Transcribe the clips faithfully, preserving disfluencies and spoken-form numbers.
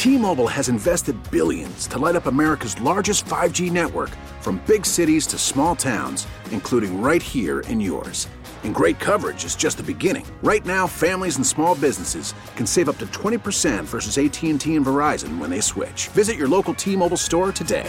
T-Mobile has invested billions to light up America's largest five G network, from big cities to small towns, including right here in yours. And great coverage is just the beginning. Right now, families and small businesses can save up to twenty percent versus A T and T and Verizon when they switch. Visit your local T-Mobile store today.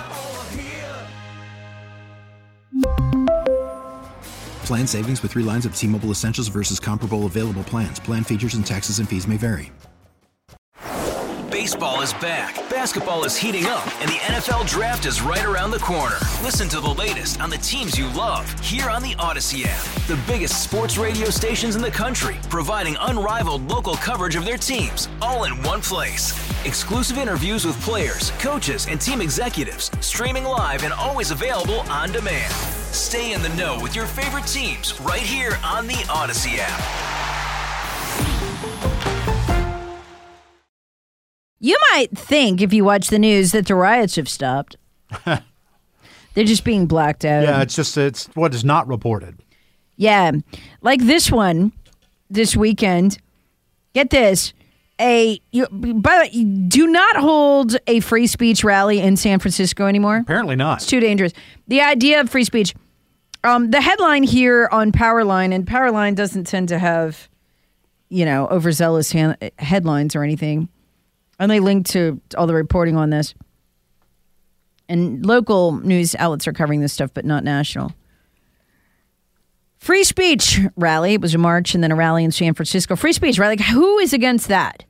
Plan savings with three lines of T-Mobile Essentials versus comparable available plans. Plan features and taxes and fees may vary. Baseball is back, basketball is heating up, and the N F L Draft is right around the corner. Listen to the latest on the teams you love here on the Odyssey app. The biggest sports radio stations in the country, providing unrivaled local coverage of their teams, all in one place. Exclusive interviews with players, coaches, and team executives, streaming live and always available on demand. Stay in the know with your favorite teams right here on the Odyssey app. You might think, if you watch the news, that the riots have stopped. They're just being blacked out. Yeah, it's just it's what is not reported. Yeah, like this one, this weekend. Get this. A you, by the way, do not hold a free speech rally in San Francisco anymore. Apparently not. It's too dangerous. The idea of free speech. Um, the headline here on Powerline, and Powerline doesn't tend to have, you know, overzealous han- headlines or anything. And they link to all the reporting on this. And local news outlets are covering this stuff, but not national. Free speech rally. It was a march and then a rally in San Francisco. Free speech rally. Like, who is against that?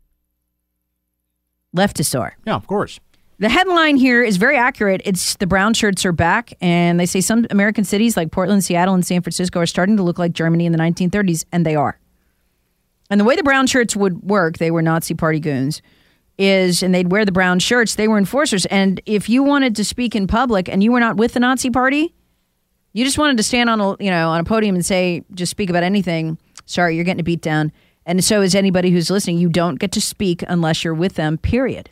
Leftists are. Yeah, of course. The headline here is very accurate. It's the brown shirts are back. And they say some American cities like Portland, Seattle, and San Francisco are starting to look like Germany in the nineteen thirties. And they are. And the way the brown shirts would work, they were Nazi party goons, is, and they'd wear the brown shirts, they were enforcers. And if you wanted to speak in public and you were not with the Nazi party, you just wanted to stand on a, you know, on a podium and say, just speak about anything, sorry, you're getting a beat down. And so is anybody who's listening. You don't get to speak unless you're with them, period.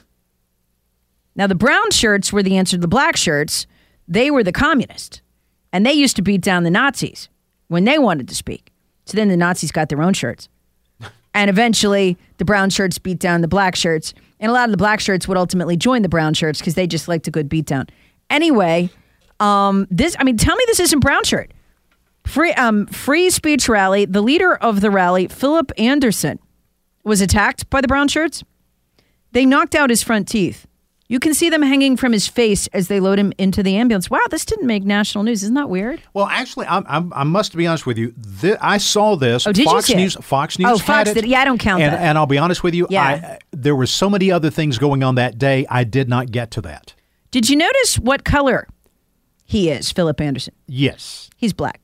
Now, the brown shirts were the answer to the black shirts. They were the communists. And they used to beat down the Nazis when they wanted to speak. So then the Nazis got their own shirts. And eventually, the brown shirts beat down the black shirts. And a lot of the black shirts would ultimately join the brown shirts because they just liked a good beatdown. Anyway, um, this, I mean, tell me this isn't brown shirt. Free, um, free speech rally. The leader of the rally, Philip Anderson, was attacked by the brown shirts. They knocked out his front teeth. You can see them hanging from his face as they load him into the ambulance. Wow, this didn't make national news. Isn't that weird? Well, actually, I, I, I must be honest with you. Th- I saw this. Oh, did Fox you see News. it? Fox News. Oh, had Fox it. did. Yeah, I don't count and, that. And I'll be honest with you. Yeah. I, there were so many other things going on that day. I did not get to that. Did you notice what color he is, Philip Anderson? Yes. He's black.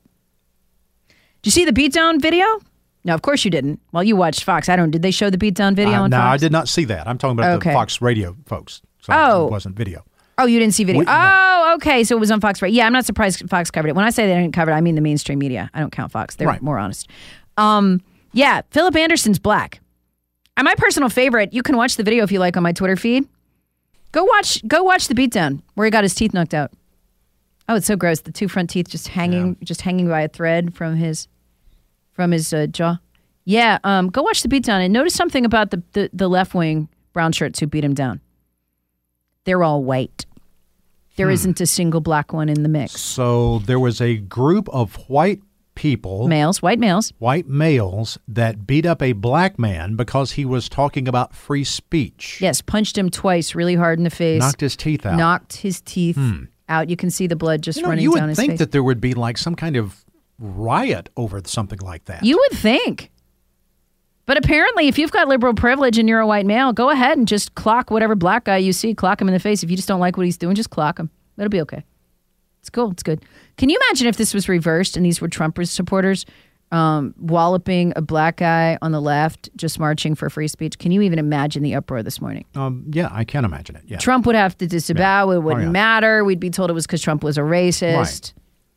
Did you see the beatdown video? No, of course you didn't. Well, you watched Fox. I don't. Did they show the beatdown video Uh, on no, Fox? I did not see that. I'm talking about Okay. the Fox Radio folks. So Oh. it wasn't video. Oh, you didn't see video? We- no. Oh, okay. So it was on Fox, right? Yeah, I'm not surprised Fox covered it. When I say they didn't cover it, I mean the mainstream media. I don't count Fox. They're Right. more honest. Um, yeah, Philip Anderson's black. And my personal favorite, you can watch the video if you like on my Twitter feed. Go watch Go watch the beatdown where he got his teeth knocked out. Oh, it's so gross. The two front teeth just hanging Yeah. just hanging by a thread from his from his uh, jaw. Yeah, um, go watch the beatdown and notice something about the, the, the left-wing brown shirts who beat him down. They're all white. There Hmm. isn't a single black one in the mix. So there was a group of white people, Males, white males. white males, that beat up a black man because he was talking about free speech. Yes, punched him twice really hard in the face. Knocked his teeth out. Knocked his teeth out. You can see the blood just You know, running you down would his think face. that there would be like some kind of riot over something like that. You would think. But apparently, if you've got liberal privilege and you're a white male, go ahead and just clock whatever black guy you see. Clock him in the face. If you just don't like what he's doing, just clock him. It'll be okay. It's cool. It's good. Can you imagine if this was reversed and these were Trump supporters um, walloping a black guy on the left just marching for free speech? Can you even imagine the uproar this morning? Um, yeah, I can imagine it. Yeah. Trump would have to disavow. Yeah. It wouldn't Oh, yeah. matter. We'd be told it was because Trump was a racist. Right.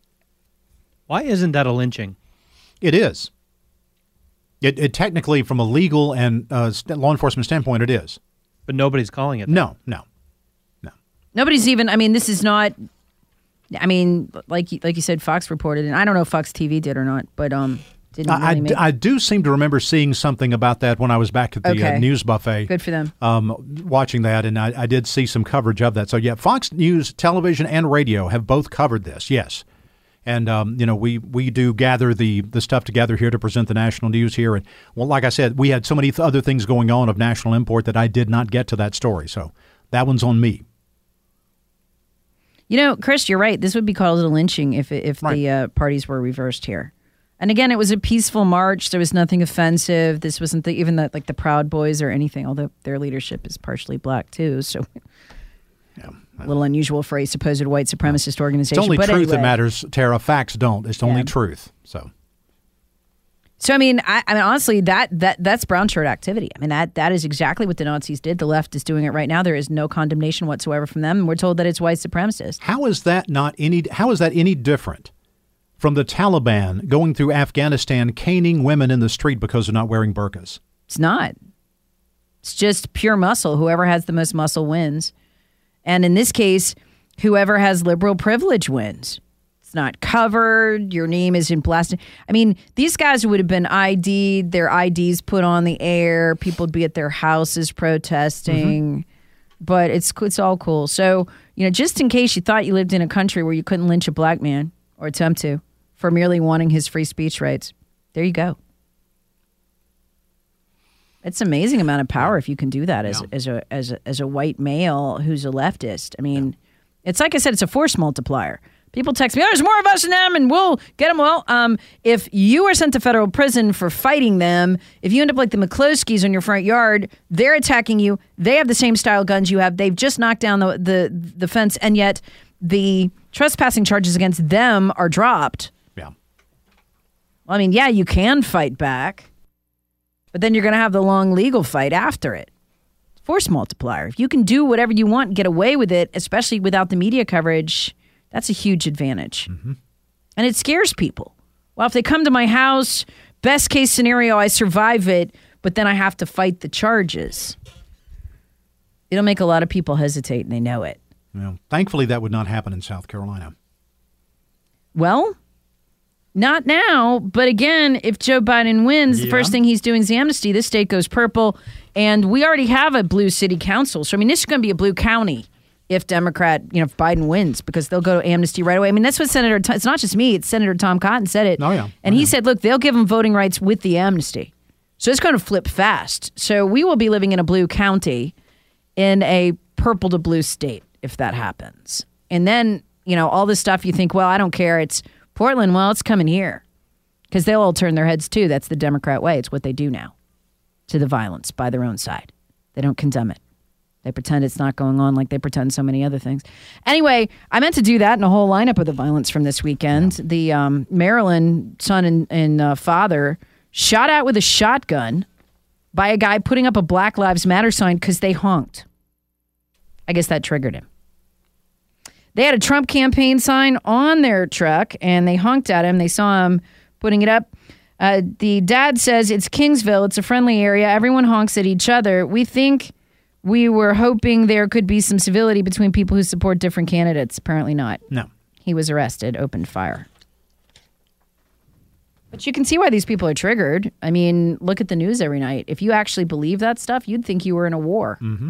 Why isn't that a lynching? It is. It, it technically, from a legal and uh, st- law enforcement standpoint, it is. But nobody's calling it that. No, no. Nobody's even, I mean, this is not, I mean, like you- like you said, Fox reported, and I don't know if Fox T V did or not, but um, Didn't I, really I, make... I do seem to remember seeing something about that when I was back at the Okay. uh, news buffet. Good for them. Um, watching that, and I, I did see some coverage of that. So, yeah, Fox News, television, and radio have both covered this, yes. And, um, you know, we, we do gather the, the stuff together here to present the national news here. And, well, like I said, we had so many th- other things going on of national import that I did not get to that story. So that one's on me. You know, Chris, you're right. This would be called a lynching if if Right. the uh, parties were reversed here. And again, it was a peaceful march. There was nothing offensive. This wasn't the, even the, like the Proud Boys or anything, although their leadership is partially black too. So Yeah. a little unusual for a supposed white supremacist organization. It's only but truth anyway. that matters, Tara. Facts don't. It's only Yeah. truth. So So I mean, I, I mean, honestly, that that that's brown shirt activity. I mean, that that is exactly what the Nazis did. The left is doing it right now. There is no condemnation whatsoever from them, and we're told that it's white supremacist. how is that not any? How is that any different from the Taliban going through Afghanistan, caning women in the street because they're not wearing burqas? It's not. It's just pure muscle. Whoever has the most muscle wins. And in this case, whoever has liberal privilege wins. It's not covered. Your name isn't blasted. I mean, these guys would have been I D'd, their I Ds put on the air. People would be at their houses protesting. Mm-hmm. But it's it's all cool. So, you know, just in case you thought you lived in a country where you couldn't lynch a black man or attempt to for merely wanting his free speech rights, there you go. It's an amazing amount of power if you can do that as Yeah. as a as a as a white male who's a leftist. I mean, yeah. It's like I said, it's a force multiplier. People text me, oh, there's more of us than them, and we'll get them. Well, um, if you are sent to federal prison for fighting them, if you end up like the McCloskeys on your front yard, they're attacking you. They have the same style guns you have. They've just knocked down the the, the fence, and yet the trespassing charges against them are dropped. Yeah. Well, I mean, yeah, you can fight back. But then you're going to have the long legal fight after it. Force multiplier. If you can do whatever you want and get away with it, especially without the media coverage, that's a huge advantage. Mm-hmm. And it scares people. Well, if they come to my house, best case scenario, I survive it, but then I have to fight the charges. It'll make a lot of people hesitate, and they know it. Well, thankfully, that would not happen in South Carolina. Well, not now, but again, if Joe Biden wins, Yeah. the first thing he's doing is the amnesty. This state goes purple, and we already have a blue city council. So, I mean, this is going to be a blue county if Democrat, you know, if Biden wins, because they'll go to amnesty right away. I mean, that's what Senator, T- it's not just me, it's Senator Tom Cotton said it. Oh, yeah. And Oh, he yeah. said, look, they'll give them voting rights with the amnesty. So it's going to flip fast. So we will be living in a blue county in a purple to blue state if that happens. And then, you know, all this stuff you think, well, I don't care. It's Portland. Well, it's coming here because they'll all turn their heads too. That's the Democrat way. It's what they do now to the violence by their own side. They don't condemn it. They pretend it's not going on like they pretend so many other things. Anyway, I meant to do that in a whole lineup of the violence from this weekend. Yeah. The um, Maryland son and, and uh, father shot at with a shotgun by a guy putting up a Black Lives Matter sign because they honked. I guess that triggered him. They had a Trump campaign sign on their truck, and they honked at him. They saw him putting it up. Uh, the dad says, it's Kingsville. It's a friendly area. Everyone honks at each other. We think we were hoping there could be some civility between people who support different candidates. Apparently not. No. He was arrested, opened fire. But you can see why these people are triggered. I mean, look at the news every night. If you actually believe that stuff, you'd think you were in a war. Mm-hmm.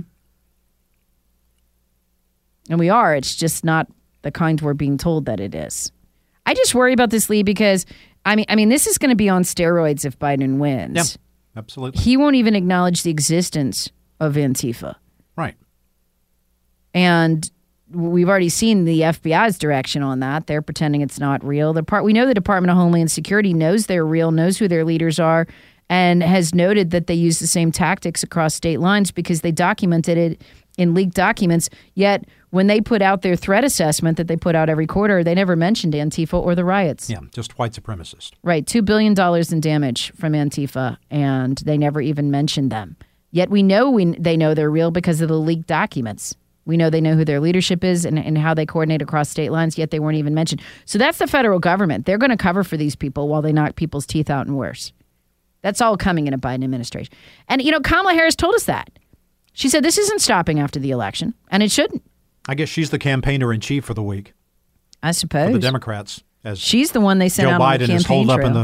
And we are. It's just not the kind we're being told that it is. I just worry about this, Lee, because, I mean, I mean, this is going to be on steroids if Biden wins. Yeah, absolutely. He won't even acknowledge the existence of Antifa. Right. And we've already seen the F B I's direction on that. They're pretending it's not real. The part we know the Department of Homeland Security knows they're real, knows who their leaders are, and has noted that they use the same tactics across state lines because they documented it in leaked documents. Yet when they put out their threat assessment that they put out every quarter, they never mentioned Antifa or the riots. Yeah, just white supremacist. Right, two billion dollars in damage from Antifa, and they never even mentioned them. Yet we know we, they know they're real because of the leaked documents. We know they know who their leadership is and, and how they coordinate across state lines, yet they weren't even mentioned. So that's the federal government. They're going to cover for these people while they knock people's teeth out and worse. That's all coming in a Biden administration. And, you know, Kamala Harris told us that. She said this isn't stopping after the election, and it shouldn't. I guess she's the campaigner in chief for the week. I suppose. For the Democrats. As she's the one they sent Joe out Biden on the campaign is holed trail. up in the,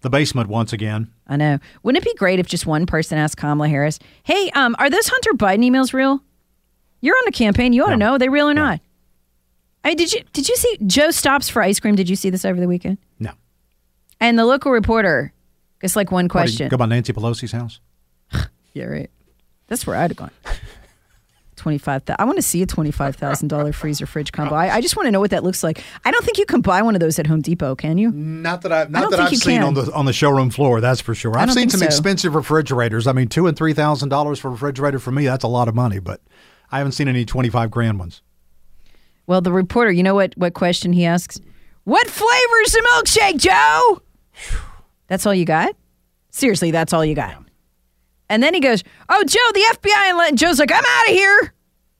the basement once again. I know. Wouldn't it be great if just one person asked Kamala Harris, hey, um, are those Hunter Biden emails real? You're on the campaign. You ought No. to know. Are they real or No. not? I mean, did you did you see Joe stops for ice cream? Did you see this over the weekend? No. And the local reporter, just like one What, question. do you go by Nancy Pelosi's house? Yeah, right. That's where I'd have gone. twenty-five thousand. I want to see a twenty-five thousand dollars freezer fridge combo. I, I just want to know what that looks like. I don't think you can buy one of those at Home Depot, can you? Not that I don't not that think I've you seen can. on the on the showroom floor. That's for sure. I I've don't seen think some so. expensive refrigerators. I mean, two and three thousand dollars for a refrigerator for me. That's a lot of money, but I haven't seen any twenty-five grand ones. Well, the reporter, you know what, what question he asks? What flavor's the milkshake, Joe? That's all you got? Seriously, that's all you got. And then he goes, oh, Joe, the F B I. And Joe's like, I'm out of here.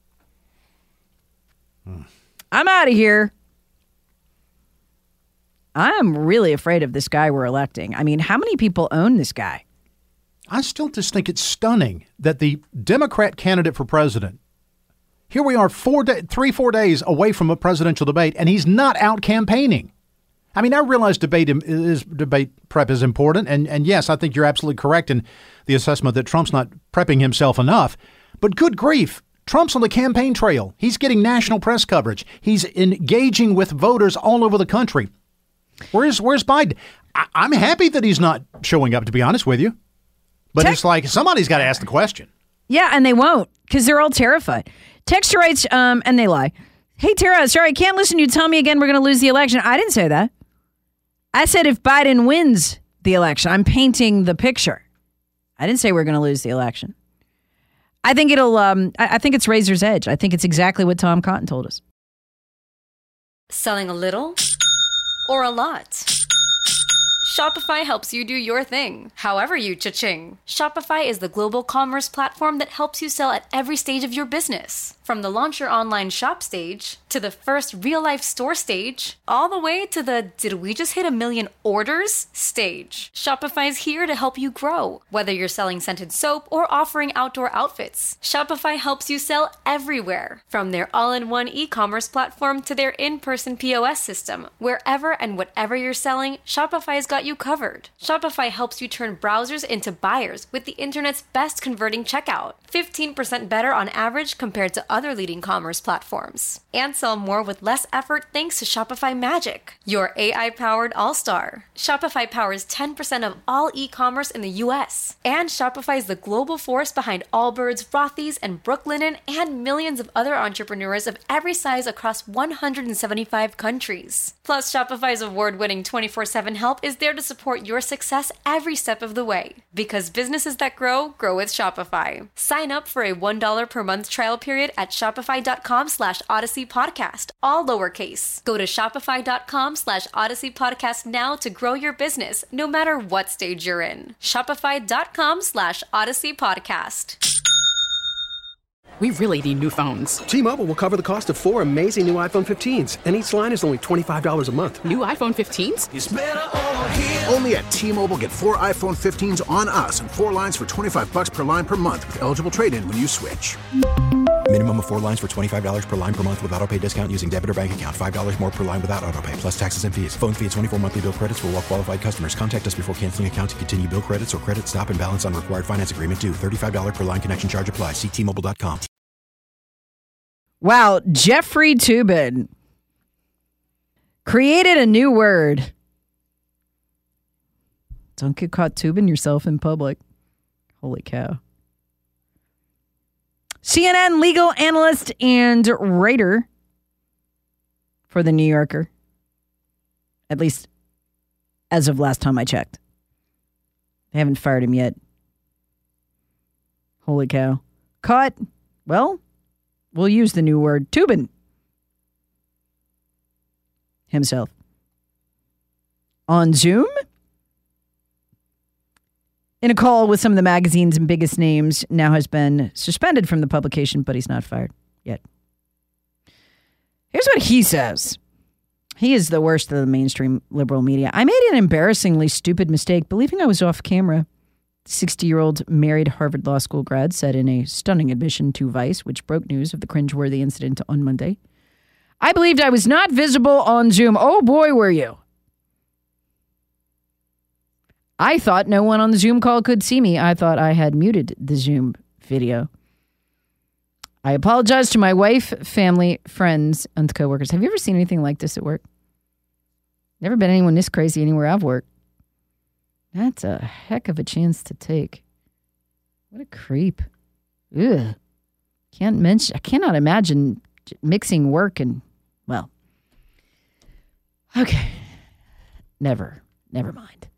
Hmm. I'm out of here. I'm really afraid of this guy we're electing. I mean, how many people own this guy? I still just think it's stunning that the Democrat candidate for president, here we are four day, three, four days away from a presidential debate, and he's not out campaigning. I mean, I realize debate is debate prep is important, and, and yes, I think you're absolutely correct in the assessment that Trump's not prepping himself enough. But good grief, Trump's on the campaign trail. He's getting national press coverage. He's engaging with voters all over the country. Where's Where's Biden? I, I'm happy that he's not showing up, to be honest with you. But Tech- it's like somebody's got to ask the question. Yeah, and they won't because they're all terrified. Texter writes, um, and they lie. Hey, Tara, sorry, I can't listen to you tell me again we're going to lose the election. I didn't say that. I said if Biden wins the election, I'm painting the picture. I didn't say we're going to lose the election. I think it'll, um, I, I think it's razor's edge. I think it's exactly what Tom Cotton told us. Selling a little or a lot? Shopify helps you do your thing, however you cha-ching. Shopify is the global commerce platform that helps you sell at every stage of your business. From the launch your online shop stage, to the first real-life store stage, all the way to the did we just hit a million orders stage. Shopify's here to help you grow. Whether you're selling scented soap or offering outdoor outfits, Shopify helps you sell everywhere. From their all-in-one e-commerce platform to their in-person P O S system, wherever and whatever you're selling, Shopify's got you covered. Shopify helps you turn browsers into buyers with the internet's best converting checkout. fifteen percent better on average compared to other leading commerce platforms. And sell more with less effort thanks to Shopify Magic, your A I-powered all-star. Shopify powers ten percent of all e-commerce in the U S. And Shopify is the global force behind Allbirds, Rothy's, and Brooklinen, and millions of other entrepreneurs of every size across one hundred seventy-five countries. Plus, Shopify's award-winning twenty-four seven help is there to support your success every step of the way. Because businesses that grow, grow with Shopify. Sign up for a one dollar per month trial period at shopify.com slash Odyssey Podcast, all lowercase. Go to shopify.com slash Odyssey Podcast now to grow your business, no matter what stage you're in. Shopify.com slash Odyssey Podcast. We really need new phones. T-Mobile will cover the cost of four amazing new iPhone fifteens, and each line is only twenty-five dollars a month. New iPhone fifteens? It's better over here. Only at T-Mobile, get four iPhone fifteens on us and four lines for twenty-five bucks per line per month with eligible trade-in when you switch. Minimum of four lines for twenty-five dollars per line per month with autopay discount using debit or bank account. five dollars more per line without autopay, plus taxes and fees. Phone fee at twenty-four monthly bill credits for well-qualified customers. Contact us before canceling account to continue bill credits or credit stop and balance on required finance agreement due. thirty-five dollars per line connection charge applies. See T Mobile dot com. Wow, Jeffrey Toobin created a new word. Don't get caught tubing yourself in public. Holy cow. C N N legal analyst and writer for The New Yorker. At least as of last time I checked. They haven't fired him yet. Holy cow. Caught, well, we'll use the new word, Toobin himself. On Zoom? In a call with some of the magazine's biggest names, now has been suspended from the publication, but he's not fired yet. Here's what he says. He is the worst of the mainstream liberal media. I made an embarrassingly stupid mistake believing I was off camera. sixty-year-old married Harvard Law School grad said in a stunning admission to Vice, which broke news of the cringeworthy incident on Monday. I believed I was not visible on Zoom. Oh boy, were you. I thought no one on the Zoom call could see me. I thought I had muted the Zoom video. I apologize to my wife, family, friends, and coworkers. Have you ever seen anything like this at work? Never been anyone this crazy anywhere I've worked. That's a heck of a chance to take. What a creep. Ugh. Can't mention, I cannot imagine mixing work and, well, okay. Never, never mind.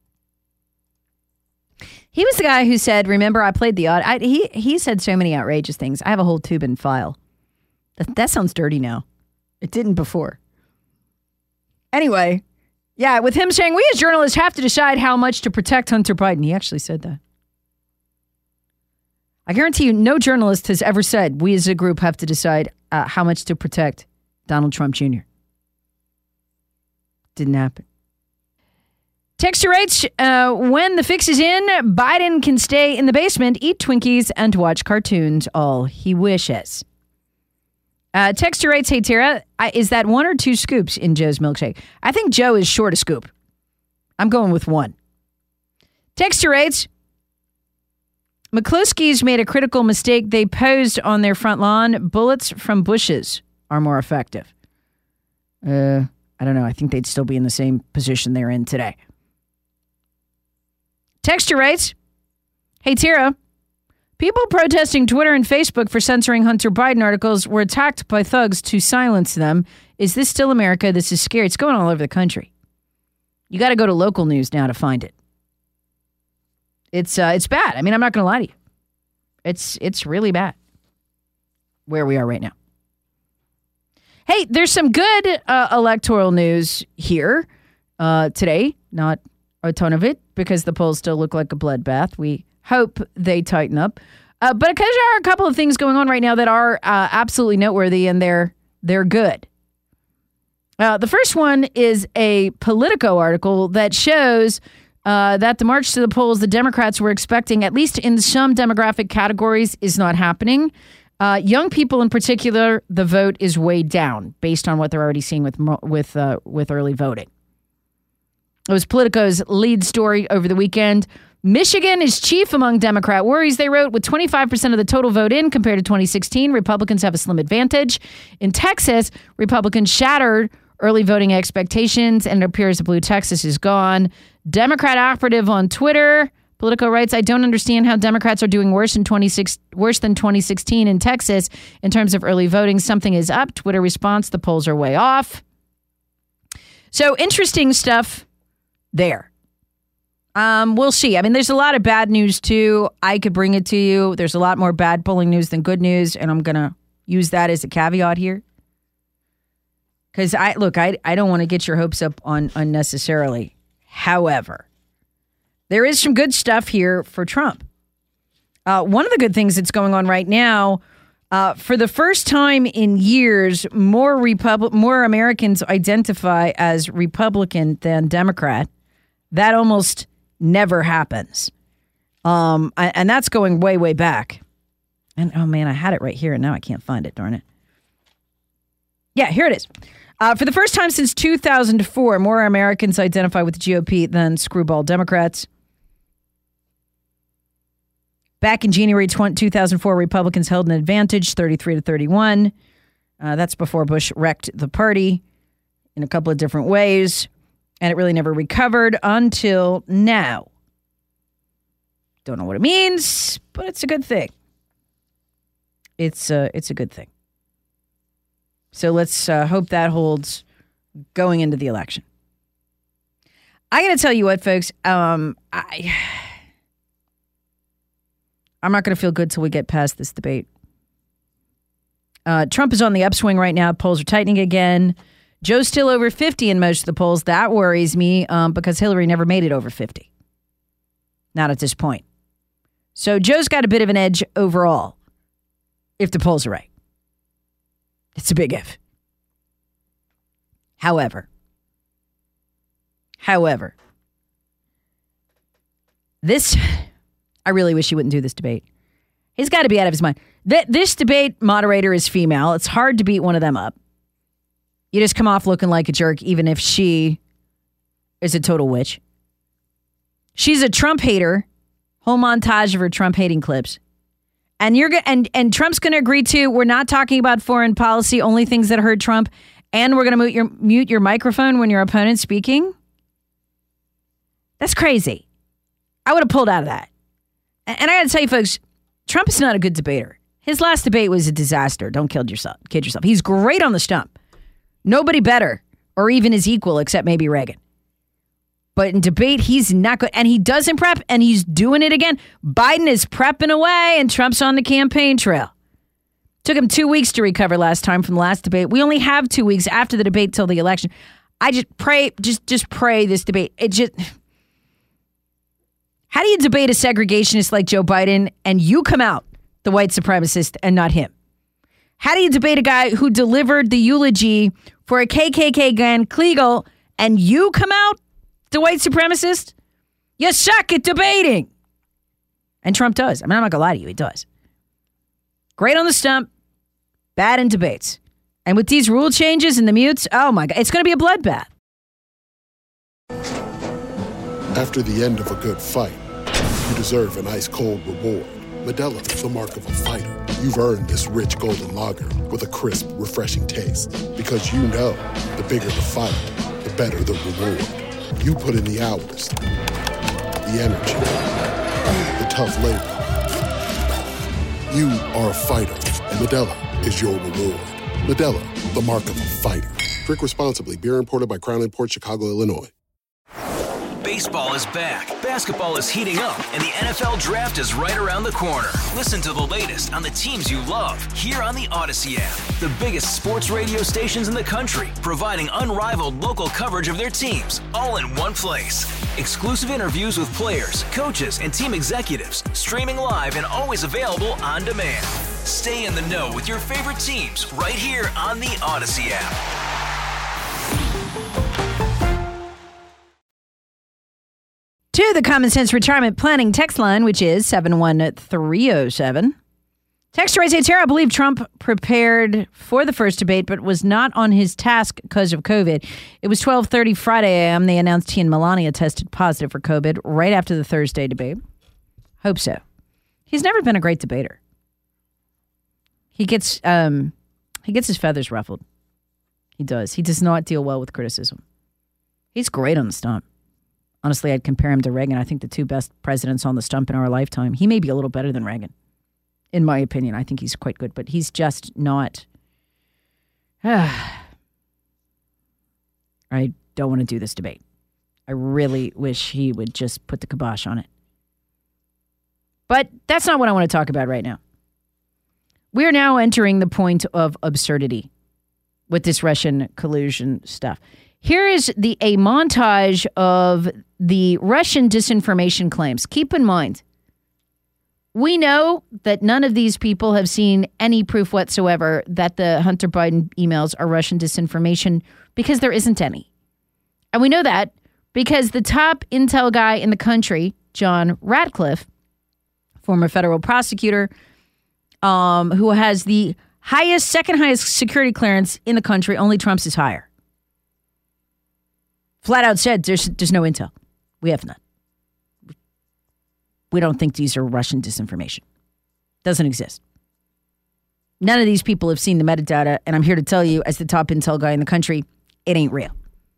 He was the guy who said, remember, I played the odd. I, he, he said so many outrageous things. I have a whole tube in file. That, that sounds dirty now. It didn't before. Anyway, yeah, with him saying, we as journalists have to decide how much to protect Hunter Biden. He actually said that. I guarantee you, no journalist has ever said, we as a group have to decide uh, how much to protect Donald Trump Junior Didn't happen. Texture rates, uh, when the fix is in, Biden can stay in the basement, eat Twinkies, and watch cartoons all he wishes. Uh, Texture rates, hey Tara, I, is that one or two scoops in Joe's milkshake? I think Joe is short a scoop. I'm going with one. Texture rates, McCloskey's made a critical mistake. They posed on their front lawn. Bullets from bushes are more effective. Uh, I don't know. I think they'd still be in the same position they're in today. Texture rates. Hey, Tara. People protesting Twitter and Facebook for censoring Hunter Biden articles were attacked by thugs to silence them. Is this still America? This is scary. It's going all over the country. You got to go to local news now to find it. It's uh, it's bad. I mean, I'm not going to lie to you. It's it's really bad where we are right now. Hey, there's some good uh, electoral news here uh, today. Not a ton of it because the polls still look like a bloodbath. We hope they tighten up. Uh, but because there are a couple of things going on right now that are uh, absolutely noteworthy and they're they're good. Uh, the first one is a Politico article that shows Uh, that the march to the polls the Democrats were expecting, at least in some demographic categories, is not happening. Uh, young people in particular, the vote is way down based on what they're already seeing with with uh, with early voting. It was Politico's lead story over the weekend. Michigan is chief among Democrat worries, they wrote, with twenty-five percent of the total vote in compared to twenty sixteen. Republicans have a slim advantage. In Texas, Republicans shattered early voting expectations, and it appears that Blue Texas is gone. Democrat operative on Twitter, Politico writes, I don't understand how Democrats are doing worse in twenty-six worse than twenty sixteen in Texas in terms of early voting. Something is up. Twitter response, the polls are way off. So interesting stuff there. Um, we'll see. I mean, there's a lot of bad news too. I could bring it to you. There's a lot more bad polling news than good news, and I'm going to use that as a caveat here. Because I look, I I don't want to get your hopes up on unnecessarily. However, there is some good stuff here for Trump. Uh, one of the good things that's going on right now, uh, for the first time in years, more Repub- more Americans identify as Republican than Democrat. That almost never happens. Um, I, and that's going way, way back. And oh man, I had it right here and now I can't find it, darn it. Yeah, here it is. Uh, for the first time since two thousand four, more Americans identify with the G O P than screwball Democrats. Back in January two thousand four, Republicans held an advantage, thirty-three to thirty-one. Uh, that's before Bush wrecked the party in a couple of different ways, and it really never recovered until now. Don't know what it means, but it's a good thing. It's uh, it's a good thing. So let's uh, hope that holds going into the election. I got to tell you what, folks. Um, I, I'm not going to feel good till we get past this debate. Uh, Trump is on the upswing right now. Polls are tightening again. Joe's still over fifty in most of the polls. That worries me um, because Hillary never made it over fifty. Not at this point. So Joe's got a bit of an edge overall, if the polls are right. It's a big if. However, however, this, I really wish he wouldn't do this debate. He's got to be out of his mind. Th- this debate moderator is female. It's hard to beat one of them up. You just come off looking like a jerk, even if she is a total witch. She's a Trump hater. Whole montage of her Trump hating clips. And you're go- and and Trump's going to agree to, we're not talking about foreign policy, only things that hurt Trump, and we're going to mute your mute your microphone when your opponent's speaking. That's crazy. I would have pulled out of that. And, and I got to tell you, folks, Trump is not a good debater. His last debate was a disaster. Don't kid yourself. Kid yourself. He's great on the stump. Nobody better, or even his equal, except maybe Reagan. But in debate, he's not good. And he doesn't prep, and he's doing it again. Biden is prepping away, and Trump's on the campaign trail. Took him two weeks to recover last time from the last debate. We only have two weeks after the debate till the election. I just pray, just, just pray this debate. It just... How do you debate a segregationist like Joe Biden and you come out the white supremacist and not him? How do you debate a guy who delivered the eulogy for a K K K Glenn Kliegel and you come out the white supremacist? You suck at debating. And Trump does. I mean, I'm not going to lie to you. He does. Great on the stump, bad in debates. And with these rule changes and the mutes, oh my God, it's going to be a bloodbath. After the end of a good fight, you deserve an ice-cold reward. Modelo is the mark of a fighter. You've earned this rich golden lager with a crisp, refreshing taste. Because you know, the bigger the fight, the better the reward. You put in the hours, the energy, the tough labor. You are a fighter, and Modelo is your reward. Modelo, the mark of a fighter. Drink responsibly. Beer imported by Crown Imports, Chicago, Illinois. Baseball is back, basketball is heating up, and the N F L Draft is right around the corner. Listen to the latest on the teams you love here on the Odyssey app. The biggest sports radio stations in the country, providing unrivaled local coverage of their teams, all in one place. Exclusive interviews with players, coaches, and team executives, streaming live and always available on demand. Stay in the know with your favorite teams right here on the Odyssey app. To the Common Sense Retirement Planning text line, which is seven one three oh seven. Texter says, Tara, I believe Trump prepared for the first debate, but was not on his task because of COVID. It was twelve thirty Friday a m. They announced he and Melania tested positive for COVID right after the Thursday debate. Hope so. He's never been a great debater. He gets um, he gets his feathers ruffled. He does. He does not deal well with criticism. He's great on the stump. Honestly, I'd compare him to Reagan. I think the two best presidents on the stump in our lifetime. He may be a little better than Reagan, in my opinion. I think he's quite good, but he's just not. Uh, I don't want to do this debate. I really wish he would just put the kibosh on it. But that's not what I want to talk about right now. We are now entering the point of absurdity with this Russian collusion stuff. Here is the a montage of the Russian disinformation claims. Keep in mind, we know that none of these people have seen any proof whatsoever that the Hunter Biden emails are Russian disinformation because there isn't any. And we know that because the top intel guy in the country, John Ratcliffe, former federal prosecutor, um, who has the highest, second highest security clearance in the country, only Trump's is higher. Flat out said, there's there's no intel. We have none. We don't think these are Russian disinformation. Doesn't exist. None of these people have seen the metadata, and I'm here to tell you, as the top intel guy in the country, it ain't real.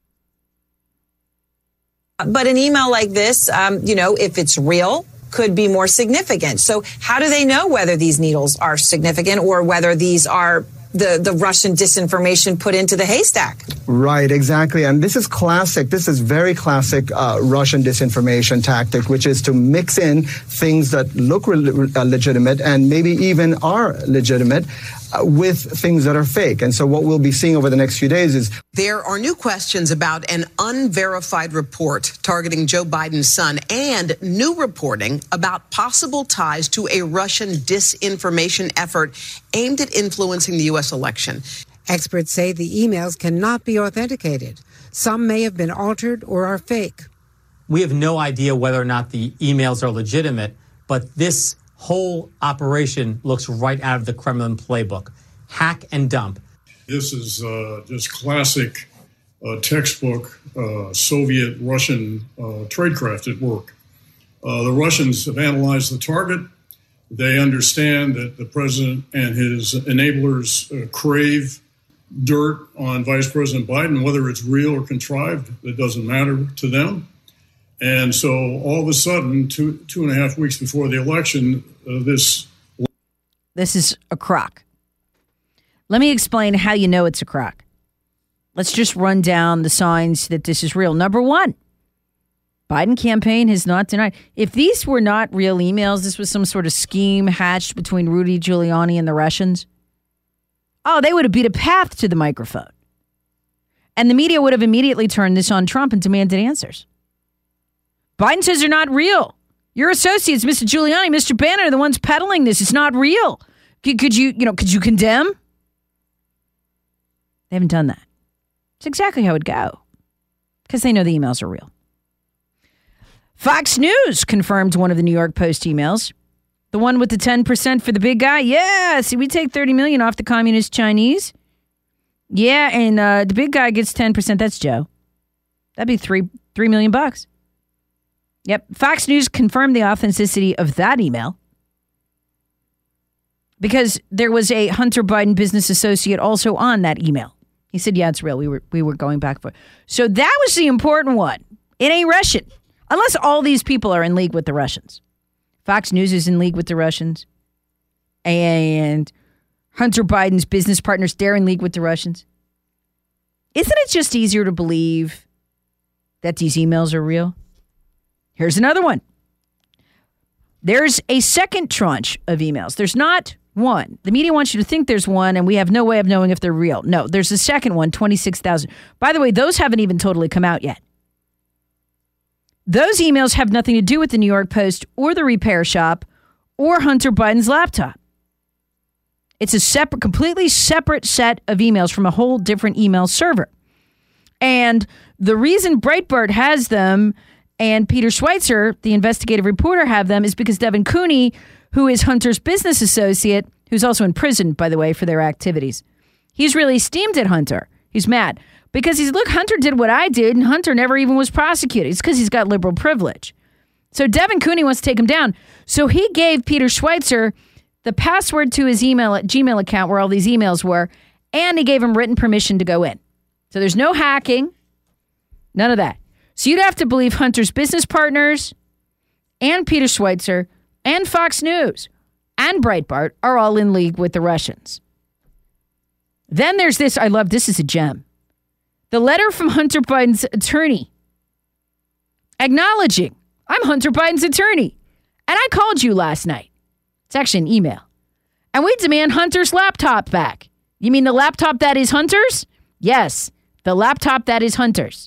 But an email like this, um, you know, if it's real, could be more significant. So how do they know whether these needles are significant or whether these are the, the Russian disinformation put into the haystack? Right, exactly. And this is classic. This is very classic uh, Russian disinformation tactic, which is to mix in things that look re- uh, legitimate and maybe even are legitimate uh, with things that are fake. And so what we'll be seeing over the next few days is... There are new questions about an unverified report targeting Joe Biden's son and new reporting about possible ties to a Russian disinformation effort aimed at influencing the U S election. Experts say the emails cannot be authenticated. Some may have been altered or are fake. We have no idea whether or not the emails are legitimate, but this whole operation looks right out of the Kremlin playbook. Hack and dump. This is uh, just classic uh, textbook uh, Soviet Russian uh, tradecraft at work. Uh, the Russians have analyzed the target. They understand that the president and his enablers uh, crave dirt on Vice President Biden, whether it's real or contrived, it doesn't matter to them. And so all of a sudden, two, two and a half weeks before the election, uh, this... This is a crock. Let me explain how you know it's a crock. Let's just run down the signs that this is real. Number one, Biden campaign has not denied. If these were not real emails, this was some sort of scheme hatched between Rudy Giuliani and the Russians, oh, they would have beat a path to the microphone. And the media would have immediately turned this on Trump and demanded answers. Biden says they're not real. Your associates, Mister Giuliani, Mister Bannon, are the ones peddling this. It's not real. Could, could you, you know, could you condemn? They haven't done that. It's exactly how it would go, because they know the emails are real. Fox News confirmed one of the New York Post emails. The one with the ten percent for the big guy? Yeah, see, we take thirty million dollars off the communist Chinese. Yeah, and uh, the big guy gets ten percent. That's Joe. That'd be three, three million bucks. Yep, Fox News confirmed the authenticity of that email because there was a Hunter Biden business associate also on that email. He said, yeah, it's real. We were we were going back for it. So that was the important one. It ain't Russian. Unless all these people are in league with the Russians. Fox News is in league with the Russians. And Hunter Biden's business partners, they're in league with the Russians. Isn't it just easier to believe that these emails are real? Here's another one. There's a second tranche of emails. There's not one. The media wants you to think there's one, and we have no way of knowing if they're real. No, there's a second one, twenty-six thousand. By the way, those haven't even totally come out yet. Those emails have nothing to do with the New York Post or the repair shop or Hunter Biden's laptop. It's a separate, completely separate set of emails from a whole different email server. And the reason Breitbart has them and Peter Schweitzer, the investigative reporter, have them is because Devin Cooney, who is Hunter's business associate, who's also in prison, by the way, for their activities, he's really steamed at Hunter. He's mad because he's, look, Hunter did what I did, and Hunter never even was prosecuted. It's because he's got liberal privilege. So Devin Cooney wants to take him down. So he gave Peter Schweitzer the password to his email Gmail account where all these emails were, and he gave him written permission to go in. So there's no hacking, none of that. So you'd have to believe Hunter's business partners and Peter Schweitzer and Fox News and Breitbart are all in league with the Russians. Then there's this, I love, this is a gem. The letter from Hunter Biden's attorney acknowledging, I'm Hunter Biden's attorney, and I called you last night. It's actually an email. And we demand Hunter's laptop back. You mean the laptop that is Hunter's? Yes, the laptop that is Hunter's.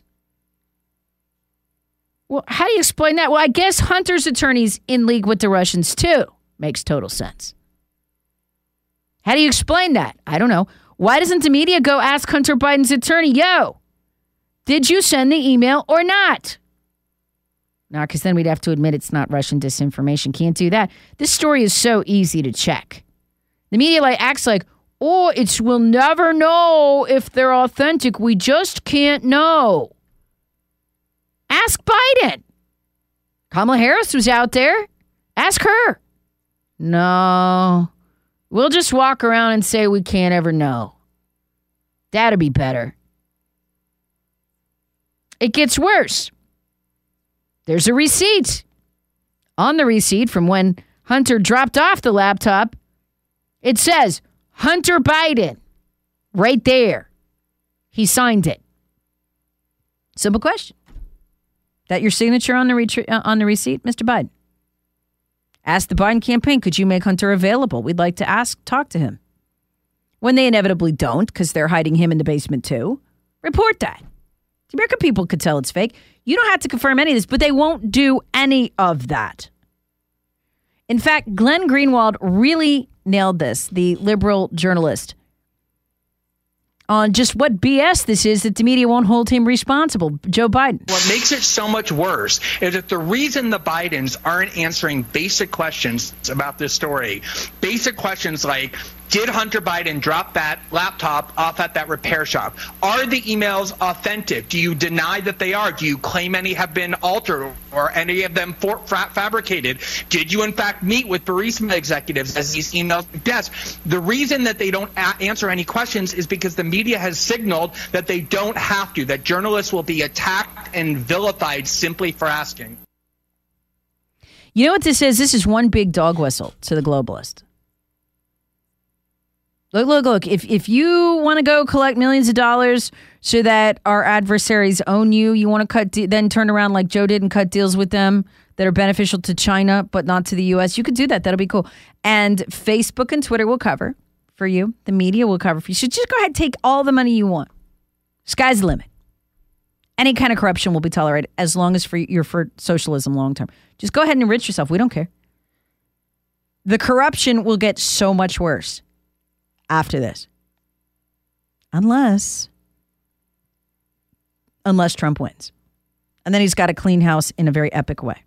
Well, how do you explain that? Well, I guess Hunter's attorney's in league with the Russians, too. Makes total sense. How do you explain that? I don't know. Why doesn't the media go ask Hunter Biden's attorney, yo, did you send the email or not? No, because then we'd have to admit it's not Russian disinformation. Can't do that. This story is so easy to check. The media like acts like, oh, it's we'll never know if they're authentic. We just can't know. Ask Biden. Kamala Harris was out there. Ask her. No. We'll just walk around and say we can't ever know. That'd be better. It gets worse. There's a receipt. On the receipt from when Hunter dropped off the laptop, it says, Hunter Biden. Right there. He signed it. Simple question. That your signature on the retri- uh, on the receipt, Mister Biden? Ask the Biden campaign, could you make Hunter available? We'd like to ask, talk to him. When they inevitably don't, because they're hiding him in the basement too, report that. The American people could tell it's fake. You don't have to confirm any of this, but they won't do any of that. In fact, Glenn Greenwald really nailed this, the liberal journalist, on just what B S this is that the media won't hold him responsible. Joe Biden. What makes it so much worse is that the reason the Bidens aren't answering basic questions about this story, basic questions like, Did Hunter Biden drop that laptop off at that repair shop? Are the emails authentic? Do you deny that they are? Do you claim any have been altered or any of them for, fra- fabricated? Did you, in fact, meet with Burisma executives as these emails suggest? The reason that they don't a- answer any questions is because the media has signaled that they don't have to, that journalists will be attacked and vilified simply for asking. You know what this is? This is one big dog whistle to the globalist. Look, look, look. If if you want to go collect millions of dollars so that our adversaries own you, you want to cut, de- then turn around like Joe did and cut deals with them that are beneficial to China but not to the U S. You could do that. That'll be cool. And Facebook and Twitter will cover for you. The media will cover for you. So just go ahead and take all the money you want. Sky's the limit. Any kind of corruption will be tolerated as long as for you're for socialism long term. Just go ahead and enrich yourself. We don't care. The corruption will get so much worse after this. Unless, unless Trump wins. And then he's got to clean house in a very epic way.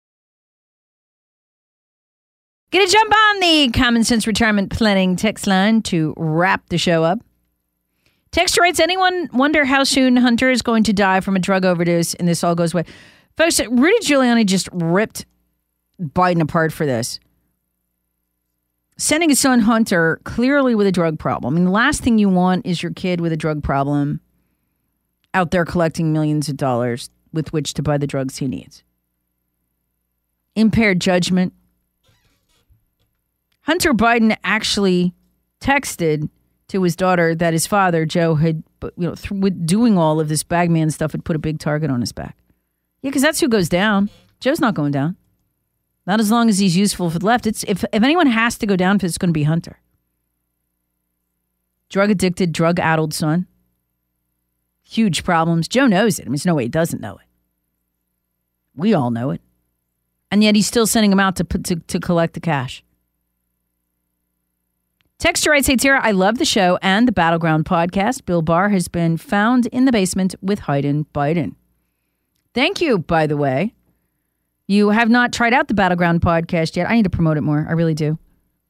Gonna jump on the Common Sense Retirement Planning text line to wrap the show up. Texter writes, anyone wonder how soon Hunter is going to die from a drug overdose and this all goes away? Folks, Rudy Giuliani just ripped Biden apart for this. Sending his son Hunter clearly with a drug problem. I mean, the last thing you want is your kid with a drug problem out there collecting millions of dollars with which to buy the drugs he needs. Impaired judgment. Hunter Biden actually texted to his daughter that his father, Joe, had, you know, th- with doing all of this bagman stuff, had put a big target on his back. Yeah, because that's who goes down. Joe's not going down. Not as long as he's useful for the left. It's if, if anyone has to go down, it's going to be Hunter. Drug-addicted, drug-addled son. Huge problems. Joe knows it. I mean, there's no way he doesn't know it. We all know it. And yet he's still sending him out to to, to collect the cash. Texter writes, hey, Tara, I love the show and the Battleground podcast. Bill Barr has been found in the basement with Hayden Biden. Thank you, by the way. You have not tried out the Battleground podcast yet. I need to promote it more. I really do.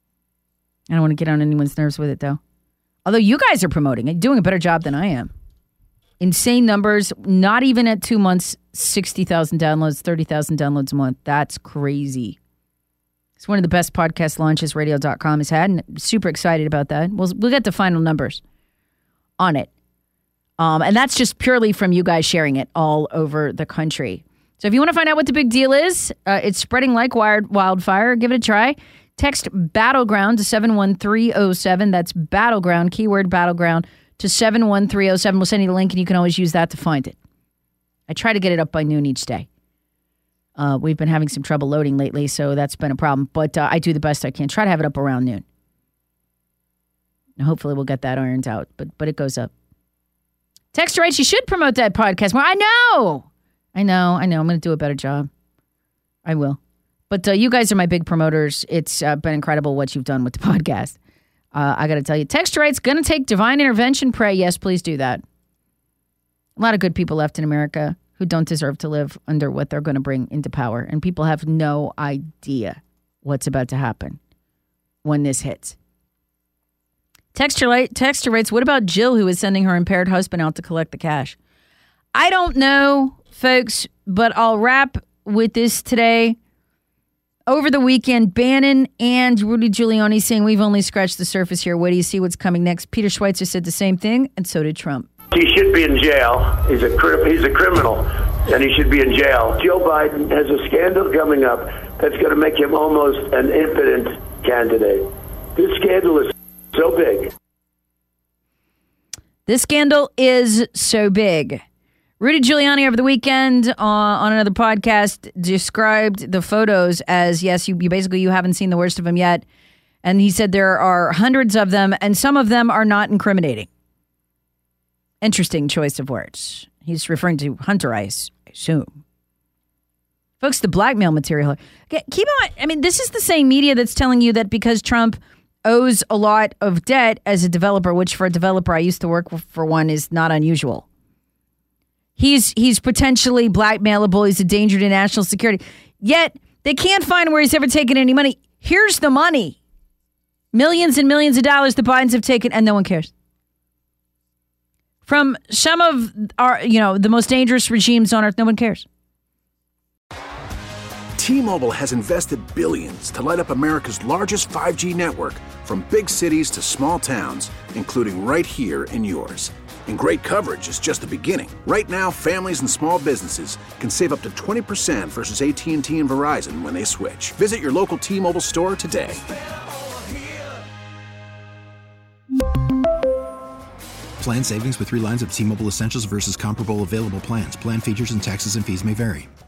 I don't want to get on anyone's nerves with it, though. Although you guys are promoting it, doing a better job than I am. Insane numbers, not even at two months, sixty thousand downloads, thirty thousand downloads a month. That's crazy. It's one of the best podcast launches radio dot com has had, and I'm super excited about that. We'll, we'll get the final numbers on it. Um, and that's just purely from you guys sharing it all over the country. So if you want to find out what the big deal is, uh, it's spreading like wired wildfire. Give it a try. Text Battleground to seven one three oh seven. That's Battleground, keyword Battleground, to seven one three oh seven. We'll send you the link, and you can always use that to find it. I try to get it up by noon each day. Uh, we've been having some trouble loading lately, so that's been a problem. But uh, I do the best I can. Try to have it up around noon. And hopefully we'll get that ironed out, but but it goes up. Texter writes, you should promote that podcast more. I know. I know. I know. I'm going to do a better job. I will. But uh, you guys are my big promoters. It's uh, been incredible what you've done with the podcast. Uh, I got to tell you. Texter writes, going to take divine intervention. Pray. Yes, please do that. A lot of good people left in America who don't deserve to live under what they're going to bring into power. And people have no idea what's about to happen when this hits. Texter, light, Texter writes, what about Jill, who is sending her impaired husband out to collect the cash? I don't know, folks, but I'll wrap with this today. Over the weekend, Bannon and Rudy Giuliani saying we've only scratched the surface here. Wait till you see what's coming next. Peter Schweitzer said the same thing, and so did Trump. He should be in jail. He's a he's a criminal, and he should be in jail. Joe Biden has a scandal coming up that's going to make him almost an impotent candidate. This scandal is so big. This scandal is so big. Rudy Giuliani over the weekend uh, on another podcast described the photos as, yes, you, you basically you haven't seen the worst of them yet. And he said there are hundreds of them, and some of them are not incriminating. Interesting choice of words. He's referring to Hunter, I assume. Folks, the blackmail material. Keep in mind, I mean, this is the same media that's telling you that because Trump owes a lot of debt as a developer, which for a developer I used to work for one is not unusual. He's he's potentially blackmailable. He's a danger to national security. Yet they can't find where he's ever taken any money. Here's the money. Millions and millions of dollars the Bidens have taken, and no one cares. From some of our, you know, the most dangerous regimes on earth, no one cares. T-Mobile has invested billions to light up America's largest five G network, from big cities to small towns, including right here in yours. And great coverage is just the beginning. Right now, families and small businesses can save up to twenty percent versus A T and T and Verizon when they switch. Visit your local T-Mobile store today. Plan savings with three lines of T-Mobile Essentials versus comparable available plans. Plan features and taxes and fees may vary.